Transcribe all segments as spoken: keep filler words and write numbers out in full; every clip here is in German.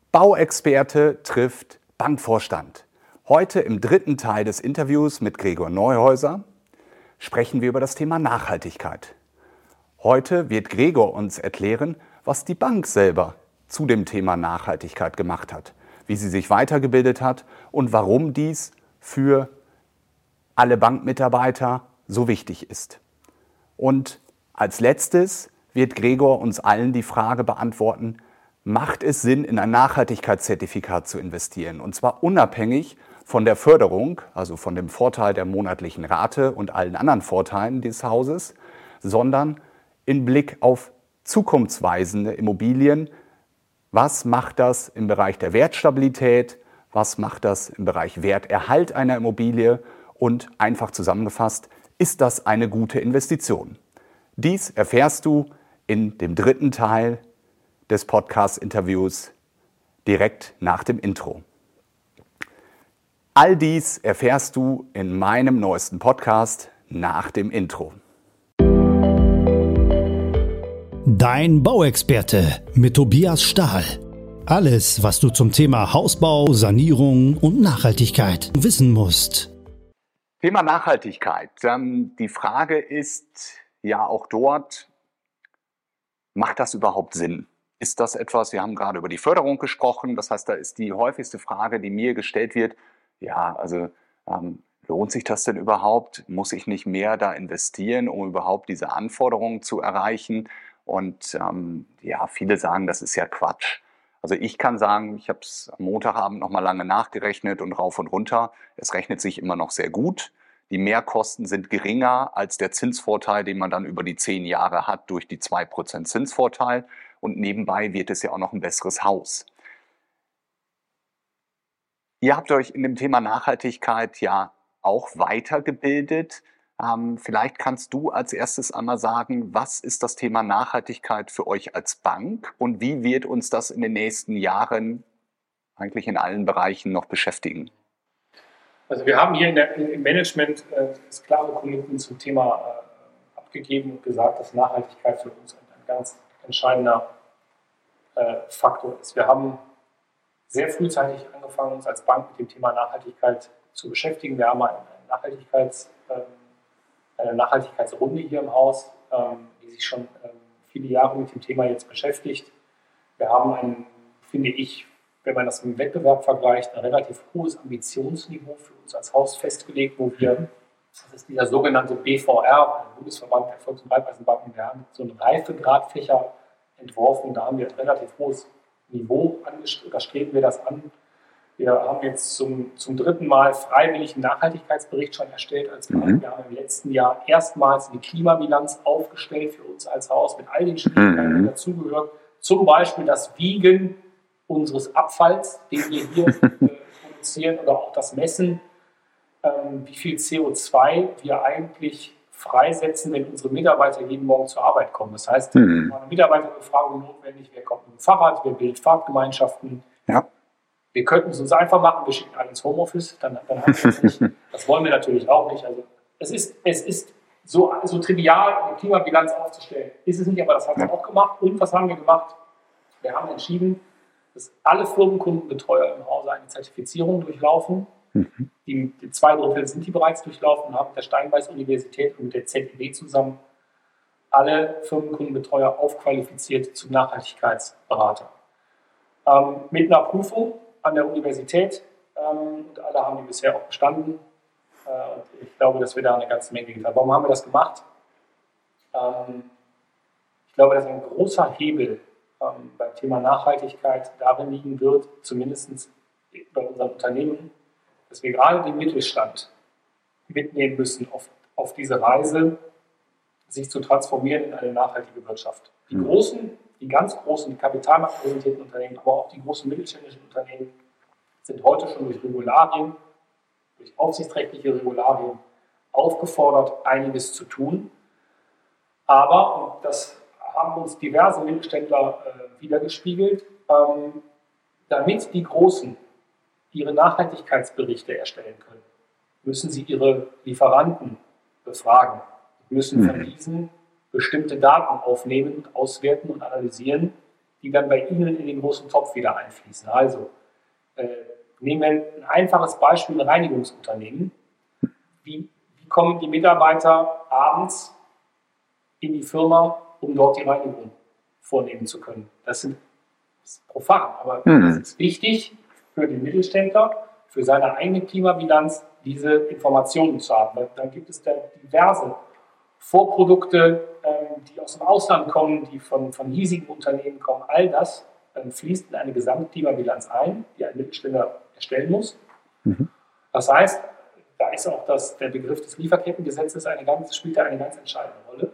Bauexperte trifft Bankvorstand. Heute im dritten Teil des Interviews mit Gregor Neuhäuser sprechen wir über das Thema Nachhaltigkeit. Heute wird Gregor uns erklären, was die Bank selber zu dem Thema Nachhaltigkeit gemacht hat, wie sie sich weitergebildet hat und warum dies für alle Bankmitarbeiter so wichtig ist. Und als letztes wird Gregor uns allen die Frage beantworten: Macht es Sinn, in ein Nachhaltigkeitszertifikat zu investieren? Und zwar unabhängig von der Förderung, also von dem Vorteil der monatlichen Rate und allen anderen Vorteilen des Hauses, sondern in Blick auf zukunftsweisende Immobilien. Was macht das im Bereich der Wertstabilität? Was macht das im Bereich Werterhalt einer Immobilie? Und einfach zusammengefasst, ist das eine gute Investition? Dies erfährst du in dem dritten Teil des Podcast-Interviews direkt nach dem Intro. All dies erfährst du in meinem neuesten Podcast nach dem Intro. Dein Bauexperte mit Tobias Stahl. Alles, was du zum Thema Hausbau, Sanierung und Nachhaltigkeit wissen musst. Thema Nachhaltigkeit. Die Frage ist ja auch dort, macht das überhaupt Sinn? Ist das etwas, wir haben gerade über die Förderung gesprochen, das heißt, da ist die häufigste Frage, die mir gestellt wird, ja, also ähm, lohnt sich das denn überhaupt? Muss ich nicht mehr da investieren, um überhaupt diese Anforderungen zu erreichen? Und ähm, ja, viele sagen, das ist ja Quatsch. Also ich kann sagen, ich habe es am Montagabend noch mal lange nachgerechnet und rauf und runter. Es rechnet sich immer noch sehr gut. Die Mehrkosten sind geringer als der Zinsvorteil, den man dann über die zehn Jahre hat durch die zwei Prozent Zinsvorteil. Und nebenbei wird es ja auch noch ein besseres Haus. Ihr habt euch in dem Thema Nachhaltigkeit ja auch weitergebildet. Ähm, vielleicht kannst du als erstes einmal sagen, was ist das Thema Nachhaltigkeit für euch als Bank und wie wird uns das in den nächsten Jahren eigentlich in allen Bereichen noch beschäftigen? Also wir haben hier in der, im Management äh, das klare Commitment zum Thema äh, abgegeben und gesagt, dass Nachhaltigkeit für uns ein, ein ganz entscheidender äh, Faktor ist. Wir haben sehr frühzeitig angefangen, uns als Bank mit dem Thema Nachhaltigkeit zu beschäftigen. Wir haben eine, Nachhaltigkeits, äh, eine Nachhaltigkeitsrunde hier im Haus, äh, die sich schon äh, viele Jahre mit dem Thema jetzt beschäftigt. Wir haben ein, finde ich, wenn man das mit dem Wettbewerb vergleicht, ein relativ hohes Ambitionsniveau für uns als Haus festgelegt, wo wir, das ist dieser sogenannte B V R, der Bundesverband der Volks- und Raiffeisenbanken, wir haben so einen Reifegradfächer entworfen, da haben wir ein relativ hohes Niveau angestrebt, da streben wir das an. Wir haben jetzt zum, zum dritten Mal freiwillig einen Nachhaltigkeitsbericht schon erstellt als Bank. Mhm. Wir haben im letzten Jahr erstmals eine Klimabilanz aufgestellt für uns als Haus mit all den Schwierigkeiten, die mhm. dazugehören. Zum Beispiel das Wiegen unseres Abfalls, den wir hier äh, produzieren, oder auch das Messen, ähm, wie viel C O zwei wir eigentlich freisetzen, wenn unsere Mitarbeiter jeden Morgen zur Arbeit kommen. Das heißt, mhm. eine Mitarbeiterbefragung notwendig, wer kommt mit dem Fahrrad, wer bildet Fahrtgemeinschaften. Ja. Wir könnten es uns einfach machen, wir schicken alle ins Homeoffice, dann, dann haben wir das nicht. Das wollen wir natürlich auch nicht. Also es ist, es ist so, so trivial, eine Klimabilanz aufzustellen. Ist es nicht, aber das haben wir auch gemacht. Und was haben wir gemacht? Wir haben entschieden, dass alle Firmenkundenbetreuer im Hause eine Zertifizierung durchlaufen. Mhm. Die, die zwei Drittel sind die bereits durchlaufen, haben mit der Steinbeis-Universität und mit der Z E W zusammen alle Firmenkundenbetreuer aufqualifiziert zum Nachhaltigkeitsberater. Ähm, mit einer Prüfung an der Universität, ähm, und alle haben die bisher auch bestanden. Äh, ich glaube, dass wir da eine ganze Menge getan haben. Warum haben wir das gemacht? Ähm, ich glaube, dass ein großer Hebel ähm, beim Thema Nachhaltigkeit darin liegen wird, zumindest bei unseren Unternehmen, dass wir gerade den Mittelstand mitnehmen müssen auf, auf diese Reise, sich zu transformieren in eine nachhaltige Wirtschaft. Die großen, die ganz großen, die kapitalmarktorientierten Unternehmen, aber auch die großen mittelständischen Unternehmen sind heute schon durch Regularien, durch aufsichtsrechtliche Regularien aufgefordert, einiges zu tun. Aber, und das haben uns diverse Mittelständler äh, wiedergespiegelt, ähm, damit die Großen ihre Nachhaltigkeitsberichte erstellen können, müssen sie ihre Lieferanten befragen, müssen von diesen bestimmte Daten aufnehmen, auswerten und analysieren, die die dann bei Ihnen in den großen Topf wieder einfließen. Also äh, nehmen wir ein einfaches Beispiel, ein Reinigungsunternehmen. Wie, wie kommen die Mitarbeiter abends in die Firma, um dort die Reinigung vornehmen zu können? Das, sind, das ist profan, aber mhm. es ist wichtig für den Mittelständler, für seine eigene Klimabilanz, diese Informationen zu haben. Dann gibt es da diverse Vorprodukte, ähm, die aus dem Ausland kommen, die von, von hiesigen Unternehmen kommen. All das ähm, fließt in eine Gesamtklimabilanz ein, die ein Mittelständler erstellen muss. Mhm. Das heißt, da ist auch das, der Begriff des Lieferkettengesetzes eine ganz, spielt da eine ganz entscheidende Rolle.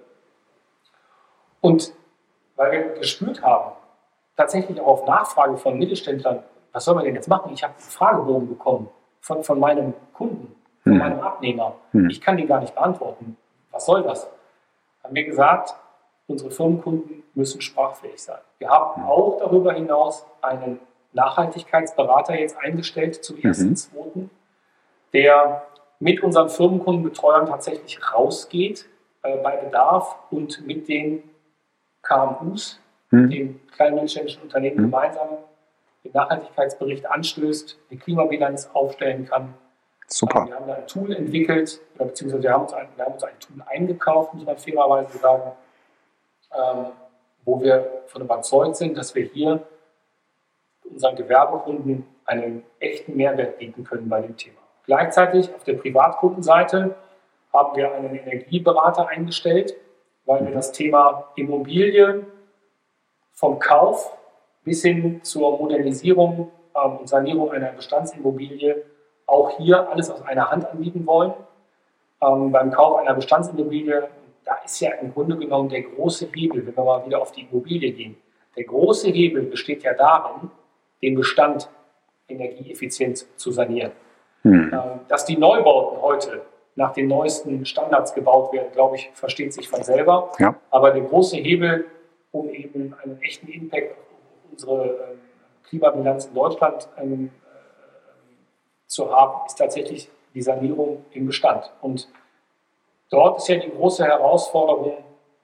Und weil wir gespürt haben, tatsächlich auch auf Nachfrage von Mittelständlern, was soll man denn jetzt machen? Ich habe einen Fragebogen bekommen von, von meinem Kunden, von mhm. meinem Abnehmer. Mhm. Ich kann den gar nicht beantworten. Was soll das? Haben wir gesagt, unsere Firmenkunden müssen sprachfähig sein. Wir haben auch darüber hinaus einen Nachhaltigkeitsberater jetzt eingestellt zum ersten zweiten Mhm. der mit unseren Firmenkundenbetreuern tatsächlich rausgeht äh, bei Bedarf und mit den K M Us, mhm. den kleinen mittelständischen Unternehmen mhm. gemeinsam den Nachhaltigkeitsbericht anstößt, die Klimabilanz aufstellen kann. Super. Wir haben da ein Tool entwickelt, oder beziehungsweise wir haben uns ein, wir haben uns ein Tool eingekauft, muss man fairerweise sagen, ähm, wo wir davon überzeugt sind, dass wir hier unseren Gewerbekunden einen echten Mehrwert bieten können bei dem Thema. Gleichzeitig auf der Privatkundenseite haben wir einen Energieberater eingestellt, weil wir das Thema Immobilie vom Kauf bis hin zur Modernisierung ähm, und Sanierung einer Bestandsimmobilie auch hier alles aus einer Hand anbieten wollen. Ähm, beim Kauf einer Bestandsimmobilie, da ist ja im Grunde genommen der große Hebel, wenn wir mal wieder auf die Immobilie gehen, der große Hebel besteht ja darin, den Bestand energieeffizient zu sanieren. Hm. Ähm, dass die Neubauten heute nach den neuesten Standards gebaut werden, glaube ich, versteht sich von selber. Ja. Aber der große Hebel, um eben einen echten Impact auf unsere ähm, Klimabilanz in Deutschland ähm, äh, zu haben, ist tatsächlich die Sanierung im Bestand. Und dort ist ja die große Herausforderung,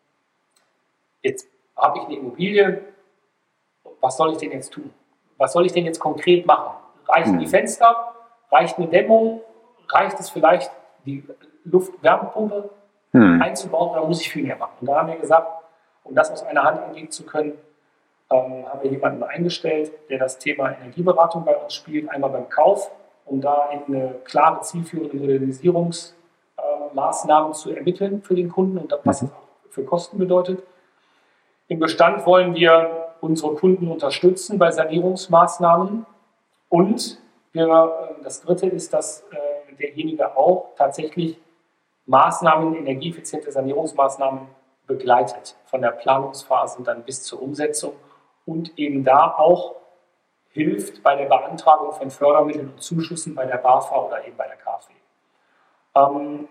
jetzt habe ich eine Immobilie, was soll ich denn jetzt tun? Was soll ich denn jetzt konkret machen? Reichen hm. die Fenster? Reicht eine Dämmung? Reicht es vielleicht, die Luft-Wärmepumpe hm. einzubauen, oder muss ich viel mehr machen? Und da haben wir gesagt, um das aus einer Hand angehen zu können, ähm, haben wir jemanden eingestellt, der das Thema Energieberatung bei uns spielt, einmal beim Kauf, um da eben eine klare, zielführende Modernisierungsmaßnahmen äh, zu ermitteln für den Kunden und was das auch für Kosten bedeutet. Im Bestand wollen wir unsere Kunden unterstützen bei Sanierungsmaßnahmen und wir, das Dritte ist, dass äh, derjenige auch tatsächlich Maßnahmen, energieeffiziente Sanierungsmaßnahmen begleitet, von der Planungsphase dann bis zur Umsetzung und eben da auch hilft bei der Beantragung von Fördermitteln und Zuschüssen bei der BAFA oder eben bei der KfW. Ähm,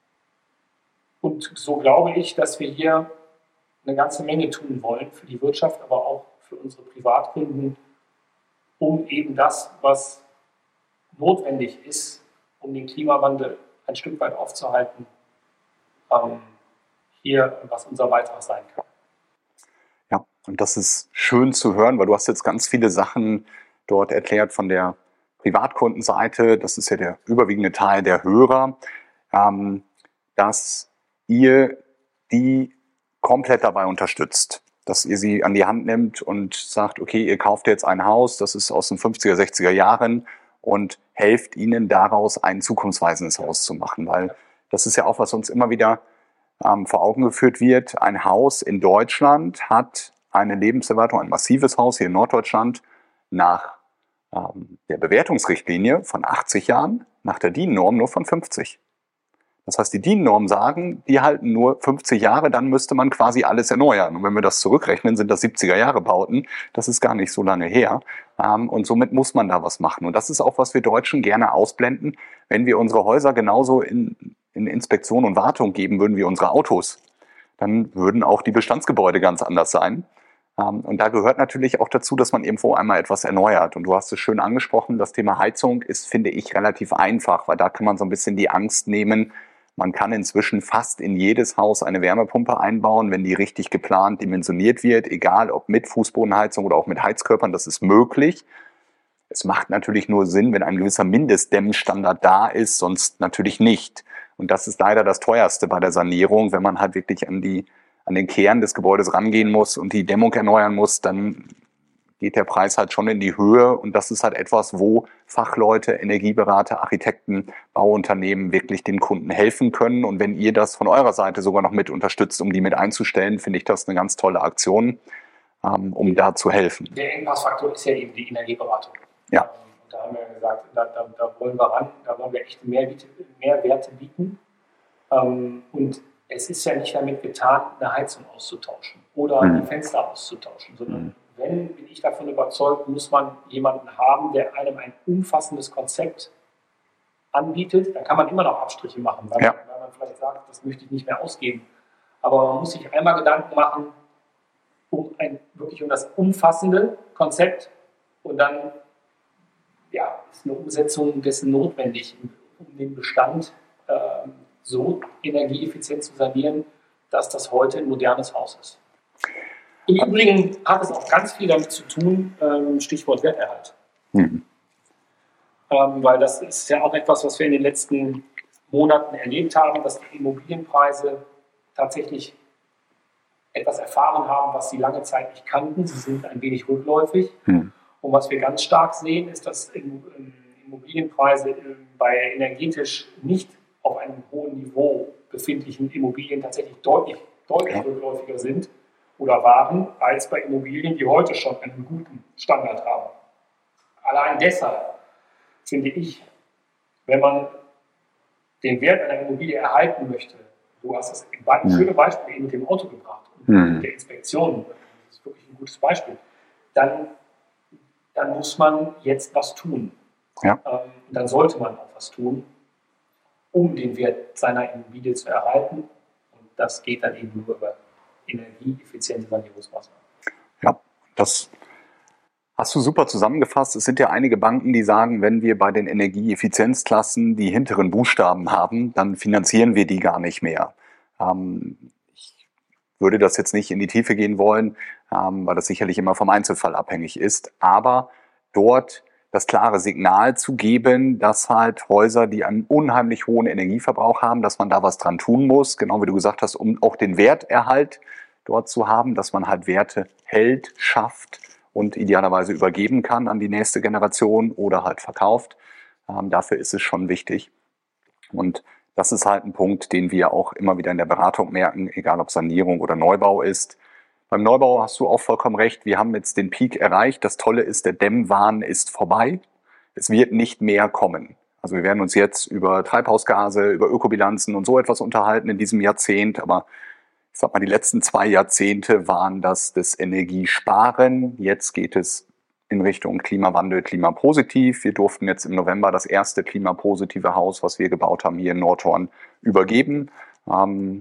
und so glaube ich, dass wir hier eine ganze Menge tun wollen für die Wirtschaft, aber auch für unsere Privatkunden, um eben das, was notwendig ist, um den Klimawandel ein Stück weit aufzuhalten, ähm, hier, was unser Beitrag sein kann. Ja, und das ist schön zu hören, weil du hast jetzt ganz viele Sachen dort erklärt von der Privatkundenseite, das ist ja der überwiegende Teil der Hörer, ähm, dass ihr die komplett dabei unterstützt, dass ihr sie an die Hand nimmt und sagt, okay, ihr kauft jetzt ein Haus, das ist aus den fünfziger, sechziger Jahren, und helft ihnen daraus ein zukunftsweisendes Haus zu machen, weil das ist ja auch, was uns immer wieder ähm, vor Augen geführt wird. Ein Haus in Deutschland hat eine Lebenserwartung, ein massives Haus hier in Norddeutschland nach ähm, der Bewertungsrichtlinie von achtzig Jahren, nach der D I N-Norm nur von fünfzig. Das heißt, die D I N-Normen sagen, die halten nur fünfzig Jahre, dann müsste man quasi alles erneuern. Und wenn wir das zurückrechnen, sind das siebziger Jahre Bauten. Das ist gar nicht so lange her. Und somit muss man da was machen. Und das ist auch, was wir Deutschen gerne ausblenden. Wenn wir unsere Häuser genauso in, in Inspektion und Wartung geben würden wie unsere Autos, dann würden auch die Bestandsgebäude ganz anders sein. Und da gehört natürlich auch dazu, dass man irgendwo einmal etwas erneuert. Und du hast es schön angesprochen, das Thema Heizung ist, finde ich, relativ einfach, weil da kann man so ein bisschen die Angst nehmen, Man kann inzwischen fast in jedes Haus eine Wärmepumpe einbauen, wenn die richtig geplant dimensioniert wird, egal ob mit Fußbodenheizung oder auch mit Heizkörpern, das ist möglich. Es macht natürlich nur Sinn, wenn ein gewisser Mindestdämmstandard da ist, sonst natürlich nicht. Und das ist leider das Teuerste bei der Sanierung, wenn man halt wirklich an die, an den Kern des Gebäudes rangehen muss und die Dämmung erneuern muss, dann geht der Preis halt schon in die Höhe. Und das ist halt etwas, wo Fachleute, Energieberater, Architekten, Bauunternehmen wirklich den Kunden helfen können. Und wenn ihr das von eurer Seite sogar noch mit unterstützt, um die mit einzustellen, finde ich das eine ganz tolle Aktion, ähm, um da zu helfen. Der Engpassfaktor ist ja eben die Energieberatung. Ja. Und da haben wir gesagt, da, da, da wollen wir ran, da wollen wir echt mehr, mehr Werte bieten. Ähm, und es ist ja nicht damit getan, eine Heizung auszutauschen oder mhm. die Fenster auszutauschen, sondern mhm. wenn, bin ich davon überzeugt, muss man jemanden haben, der einem ein umfassendes Konzept anbietet. Dann kann man immer noch Abstriche machen, weil, ja. man, weil man vielleicht sagt, das möchte ich nicht mehr ausgeben. Aber man muss sich einmal Gedanken machen, um ein, wirklich um das umfassende Konzept, und dann ja, ist eine Umsetzung dessen notwendig, um den Bestand äh, so energieeffizient zu sanieren, dass das heute ein modernes Haus ist. Im Übrigen hat es auch ganz viel damit zu tun, ähm, Stichwort Werterhalt. Mhm. Ähm, weil das ist ja auch etwas, was wir in den letzten Monaten erlebt haben, dass die Immobilienpreise tatsächlich etwas erfahren haben, was sie lange Zeit nicht kannten. Sie sind ein wenig rückläufig. Mhm. Und was wir ganz stark sehen, ist, dass Immobilienpreise bei energetisch nicht auf einem hohen Niveau befindlichen Immobilien tatsächlich deutlich, deutlich ja. rückläufiger sind oder waren, als bei Immobilien, die heute schon einen guten Standard haben. Allein deshalb finde ich, wenn man den Wert einer Immobilie erhalten möchte, du hast das ein schönes Beispiel eben mit dem Auto gebracht und mhm. mit der Inspektion, das ist wirklich ein gutes Beispiel, dann, dann muss man jetzt was tun. Ja. Ähm, dann sollte man auch was tun, um den Wert seiner Immobilie zu erhalten. Und das geht dann eben nur über energieeffiziente Sanierungsmaßnahmen. Ja, das hast du super zusammengefasst. Es sind ja einige Banken, die sagen, wenn wir bei den Energieeffizienzklassen die hinteren Buchstaben haben, dann finanzieren wir die gar nicht mehr. Ähm, ich würde das jetzt nicht in die Tiefe gehen wollen, ähm, weil das sicherlich immer vom Einzelfall abhängig ist. Aber dort das klare Signal zu geben, dass halt Häuser, die einen unheimlich hohen Energieverbrauch haben, dass man da was dran tun muss, genau wie du gesagt hast, um auch den Werterhalt dort zu haben, dass man halt Werte hält, schafft und idealerweise übergeben kann an die nächste Generation oder halt verkauft. Ähm, dafür ist es schon wichtig. Und das ist halt ein Punkt, den wir auch immer wieder in der Beratung merken, egal ob Sanierung oder Neubau ist. Beim Neubau hast du auch vollkommen recht, wir haben jetzt den Peak erreicht. Das Tolle ist, der Dämmwahn ist vorbei. Es wird nicht mehr kommen. Also wir werden uns jetzt über Treibhausgase, über Ökobilanzen und so etwas unterhalten in diesem Jahrzehnt. Aber ich sag mal, die letzten zwei Jahrzehnte waren das das Energiesparen. Jetzt geht es in Richtung Klimawandel, klimapositiv. Wir durften jetzt im November das erste klimapositive Haus, was wir gebaut haben, hier in Nordhorn übergeben. Ähm,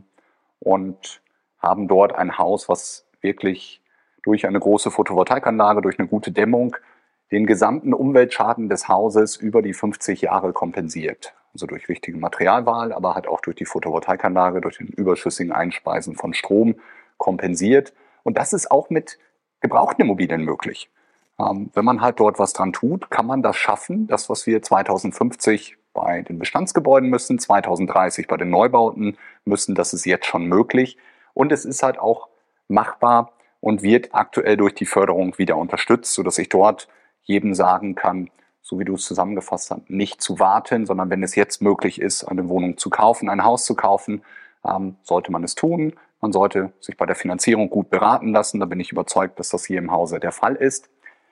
und haben dort ein Haus, was wirklich durch eine große Photovoltaikanlage, durch eine gute Dämmung den gesamten Umweltschaden des Hauses über die fünfzig Jahre kompensiert. Also durch richtige Materialwahl, aber halt auch durch die Photovoltaikanlage, durch den überschüssigen Einspeisen von Strom kompensiert. Und das ist auch mit gebrauchten Immobilien möglich. Ähm, wenn man halt dort was dran tut, kann man das schaffen. Das, was wir zweitausendfünfzig bei den Bestandsgebäuden müssen, zweitausenddreißig bei den Neubauten müssen, das ist jetzt schon möglich. Und es ist halt auch machbar und wird aktuell durch die Förderung wieder unterstützt, sodass ich dort jedem sagen kann, so wie du es zusammengefasst hast, nicht zu warten, sondern wenn es jetzt möglich ist, eine Wohnung zu kaufen, ein Haus zu kaufen, ähm, sollte man es tun. Man sollte sich bei der Finanzierung gut beraten lassen. Da bin ich überzeugt, dass das hier im Hause der Fall ist.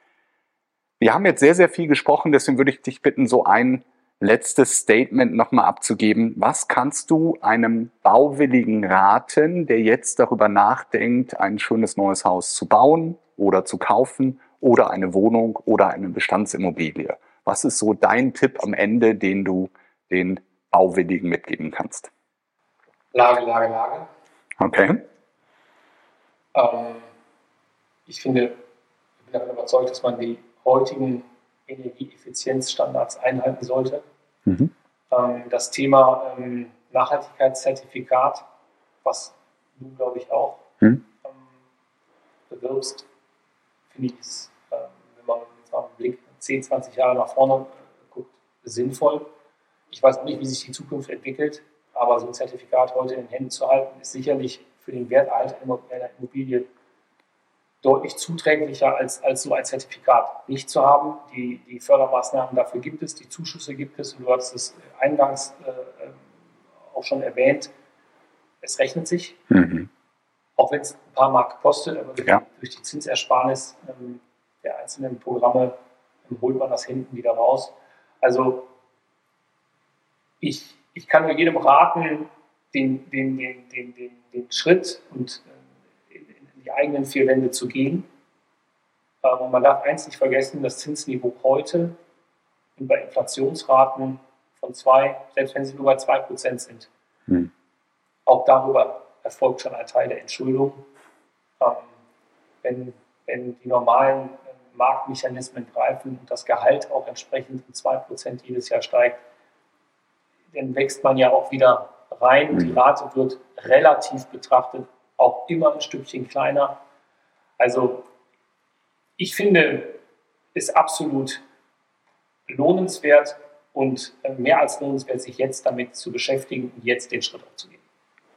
Wir haben jetzt sehr, sehr viel gesprochen, deswegen würde ich dich bitten, so ein letztes Statement nochmal abzugeben. Was kannst du einem Bauwilligen raten, der jetzt darüber nachdenkt, ein schönes neues Haus zu bauen oder zu kaufen oder eine Wohnung oder eine Bestandsimmobilie? Was ist so dein Tipp am Ende, den du den Bauwilligen mitgeben kannst? Lage, Lage, Lage. Okay. Ähm, ich finde, ich bin davon überzeugt, dass man die heutigen Energieeffizienzstandards einhalten sollte. Mhm. Ähm, das Thema ähm, Nachhaltigkeitszertifikat, was du, glaube ich, auch hm. ähm, bewirbst, finde ich es, äh, wenn man jetzt mal einen Blick zehn, zwanzig Jahre nach vorne äh, guckt, sinnvoll. Ich weiß nicht, wie sich die Zukunft entwickelt, aber so ein Zertifikat heute in den Händen zu halten, ist sicherlich für den Werterhalt einer Immobilie deutlich zuträglicher als, als so ein Zertifikat nicht zu haben. Die, die Fördermaßnahmen dafür gibt es, die Zuschüsse gibt es, und du hattest es eingangs äh, auch schon erwähnt. Es rechnet sich, mhm. auch wenn es ein paar Mark kostet, aber durch, ja. durch die Zinsersparnis ähm, der einzelnen Programme ähm, holt man das hinten wieder raus. Also ich, ich kann nur jedem raten, den, den, den, den, den, den Schritt und äh, in, in die eigenen vier Wände zu gehen. Ähm, man darf eins nicht vergessen, das Zinsniveau heute und bei Inflationsraten von zwei, selbst wenn sie nur bei zwei Prozent sind, hm. auch darüber erfolgt schon ein Teil der Entschuldung. Ähm, wenn, wenn die normalen äh, Marktmechanismen greifen und das Gehalt auch entsprechend um zwei Prozent jedes Jahr steigt, dann wächst man ja auch wieder rein. Die Rate wird relativ betrachtet auch immer ein Stückchen kleiner. Also ich finde es absolut lohnenswert und mehr als lohnenswert, sich jetzt damit zu beschäftigen und jetzt den Schritt auch zu gehen.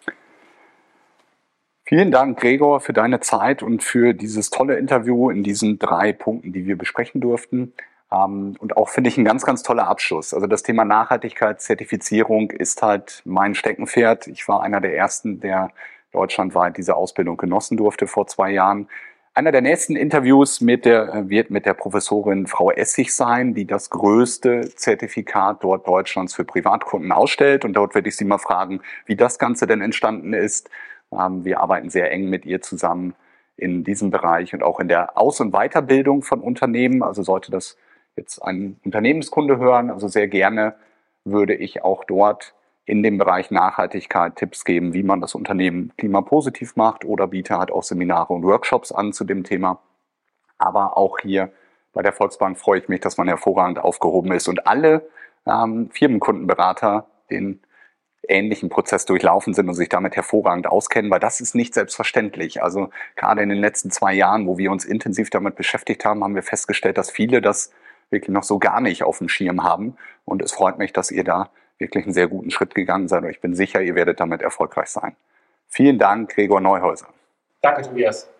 Vielen Dank, Gregor, für deine Zeit und für dieses tolle Interview in diesen drei Punkten, die wir besprechen durften. Um, und auch, finde ich, ein ganz, ganz toller Abschluss. Also das Thema Nachhaltigkeitszertifizierung ist halt mein Steckenpferd. Ich war einer der Ersten, der deutschlandweit diese Ausbildung genossen durfte vor zwei Jahren. Einer der nächsten Interviews mit der, wird mit der Professorin Frau Essig sein, die das größte Zertifikat dort Deutschlands für Privatkunden ausstellt. Und dort werde ich sie mal fragen, wie das Ganze denn entstanden ist. Um, wir arbeiten sehr eng mit ihr zusammen in diesem Bereich und auch in der Aus- und Weiterbildung von Unternehmen. Also sollte das jetzt ein Unternehmenskunde hören, also sehr gerne würde ich auch dort in dem Bereich Nachhaltigkeit Tipps geben, wie man das Unternehmen klimapositiv macht, oder biete halt auch Seminare und Workshops an zu dem Thema. Aber auch hier bei der Volksbank freue ich mich, dass man hervorragend aufgehoben ist und alle ähm, Firmenkundenberater den ähnlichen Prozess durchlaufen sind und sich damit hervorragend auskennen, weil das ist nicht selbstverständlich. Also gerade in den letzten zwei Jahren, wo wir uns intensiv damit beschäftigt haben, haben wir festgestellt, dass viele das wirklich noch so gar nicht auf dem Schirm haben. Und es freut mich, dass ihr da wirklich einen sehr guten Schritt gegangen seid. Und ich bin sicher, ihr werdet damit erfolgreich sein. Vielen Dank, Gregor Neuhäuser. Danke, Tobias.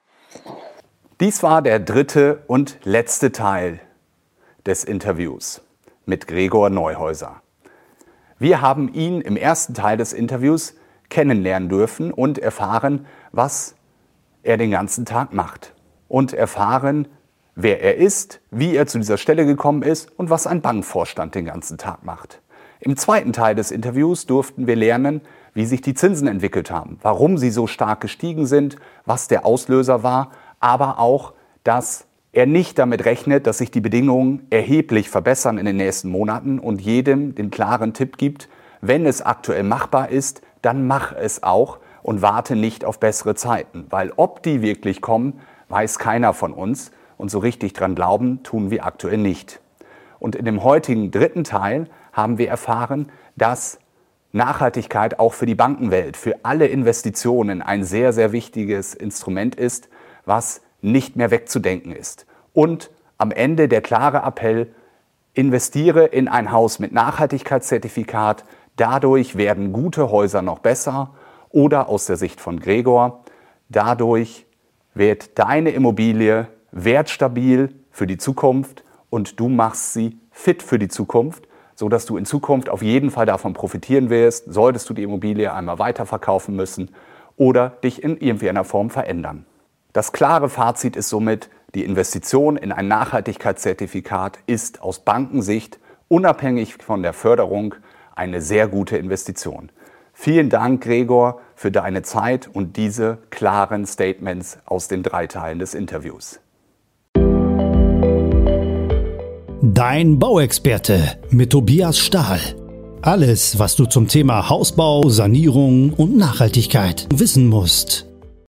Dies war der dritte und letzte Teil des Interviews mit Gregor Neuhäuser. Wir haben ihn im ersten Teil des Interviews kennenlernen dürfen und erfahren, was er den ganzen Tag macht. Und erfahren, wer er ist, wie er zu dieser Stelle gekommen ist und was ein Bankvorstand den ganzen Tag macht. Im zweiten Teil des Interviews durften wir lernen, wie sich die Zinsen entwickelt haben, warum sie so stark gestiegen sind, was der Auslöser war, aber auch, dass er nicht damit rechnet, dass sich die Bedingungen erheblich verbessern in den nächsten Monaten und jedem den klaren Tipp gibt, wenn es aktuell machbar ist, dann mach es auch und warte nicht auf bessere Zeiten, weil ob die wirklich kommen, weiß keiner von uns. Und so richtig dran glauben, tun wir aktuell nicht. Und in dem heutigen dritten Teil haben wir erfahren, dass Nachhaltigkeit auch für die Bankenwelt, für alle Investitionen ein sehr, sehr wichtiges Instrument ist, was nicht mehr wegzudenken ist. Und am Ende der klare Appell, investiere in ein Haus mit Nachhaltigkeitszertifikat, dadurch werden gute Häuser noch besser, oder aus der Sicht von Gregor, dadurch wird deine Immobilie wertstabil für die Zukunft und du machst sie fit für die Zukunft, sodass du in Zukunft auf jeden Fall davon profitieren wirst, solltest du die Immobilie einmal weiterverkaufen müssen oder dich in irgendeiner Form verändern. Das klare Fazit ist somit, die Investition in ein Nachhaltigkeitszertifikat ist aus Bankensicht, unabhängig von der Förderung, eine sehr gute Investition. Vielen Dank, Gregor, für deine Zeit und diese klaren Statements aus den drei Teilen des Interviews. Dein Bauexperte mit Tobias Stahl. Alles, was du zum Thema Hausbau, Sanierung und Nachhaltigkeit wissen musst.